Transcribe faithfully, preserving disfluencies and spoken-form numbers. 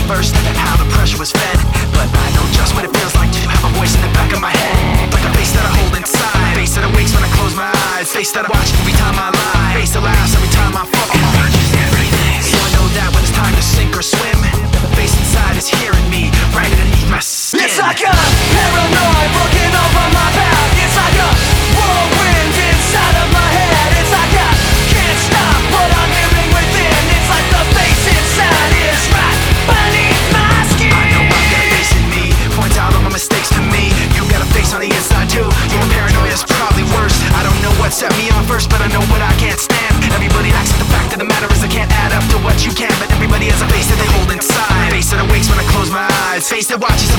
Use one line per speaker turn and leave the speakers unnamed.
first, how the pressure was fed. But I know just what it feels like to have a voice in the back of my head, like a face that I hold inside, face that awakes when I close my eyes, face that I watch every time I lie, face that laughs every time I fall. So I know that when it's time to sink or swim, the face inside is hearing me right underneath my skin.
It's like a paranoid looking over my back. It's like a whirlwind inside of my head. It's like I can't stop what I'm living within. It's like the face inside is right beneath my skin.
I know I've got a face in me, points out all my mistakes to me. You got a face on the inside too, your paranoia is probably worse. I don't know what set me on first, but I know what I can't stand. Everybody acts like the fact of the matter is I can't add up to what you can. But everybody has a face that they hold inside, face that awakes when I close my eyes, face that watches